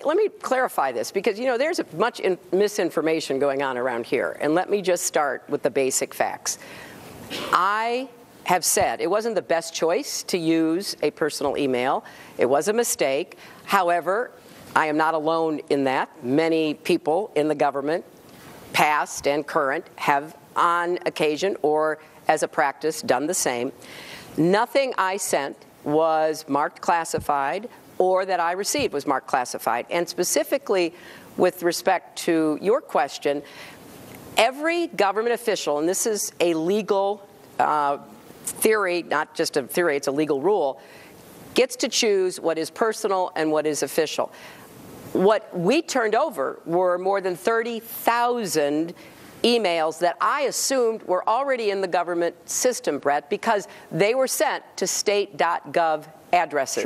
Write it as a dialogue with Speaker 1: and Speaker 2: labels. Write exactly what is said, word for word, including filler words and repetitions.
Speaker 1: let me clarify this, because, you know, there's much in, misinformation going on around here. And let me just start with the basic facts. I have said it wasn't the best choice to use a personal email. It was a mistake. However, I am not alone in that. Many people in the government, past and current, have on occasion or as a practice done the same. Nothing I sent was marked classified or that I received was marked classified. And specifically with respect to your question, every government official, and this is a legal uh, theory, not just a theory, it's a legal rule, gets to choose what is personal and what is official. What we turned over were more than thirty thousand emails that I assumed were already in the government system, Brett, because they were sent to state dot gov addresses. Sure.